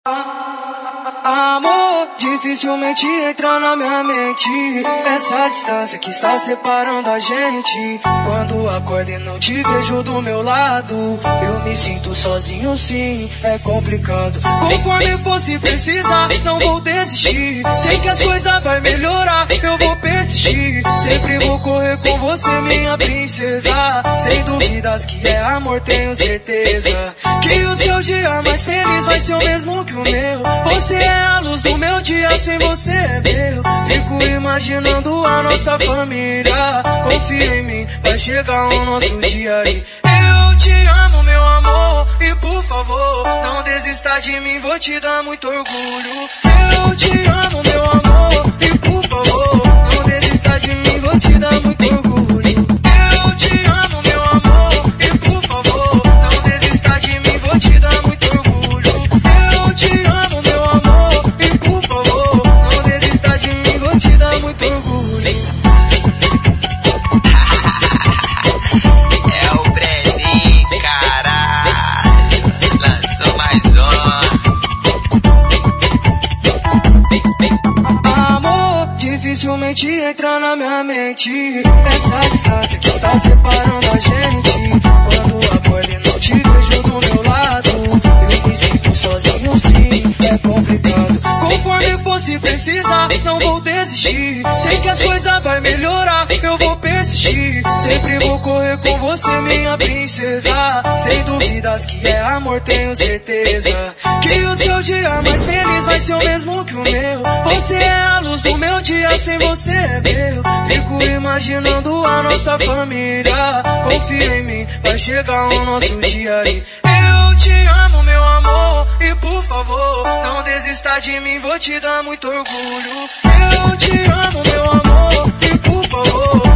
Amor, dificilmente entra na minha mente essa distância que está separando a gente. Quando acordo e não te vejo do meu lado, eu me sinto sozinho, sim, é complicado. Conforme fosse precisar, não vou desistir. Sei que as coisas vai melhorar, eu vou persistir. Sempre vou correr com você, minha princesa. Sem dúvidas que é amor, tenho certeza que o seu dia mais feliz vai ser o mesmo que o meu. Você é a luz do meu dia, sem você é meu. Fico imaginando a nossa família. Confia em mim, vai chegar o nosso dia aí. Eu te amo, meu amor, e por favor, não desista de mim, vou te dar muito orgulho. Eu te amo, meu amor, e por favor, não desista de mim, vou te dar muito orgulho. Eu te amo, meu amor, e por favor, não desista de mim, vou te dar muito orgulho. Eu te amo, meu amor, e por favor, não desista de mim, vou te dar muito orgulho. É o Breninho, caralho, lançou mais um. Amor, dificilmente entra na minha mente essa distância que está separando a gente. Quando acordo e não te vejo do meu lado, eu me sinto sozinho, sim, é complicado. Conforme fosse precisar, não vou desistir. Sei que as coisas vai melhorar, eu vou persistir. Sempre vou correr com você, minha princesa. Sem dúvidas que é amor, tenho certeza que o seu dia mais feliz vai ser o mesmo que o meu. Você é a luz do meu dia, sem você é meu. Fico imaginando a nossa família. Confia em mim, vai chegar o nosso dia aí. Eu te amo, meu amor, e por favor, não desista de mim, vou te dar muito orgulho. Eu te amo, meu amor, e por favor,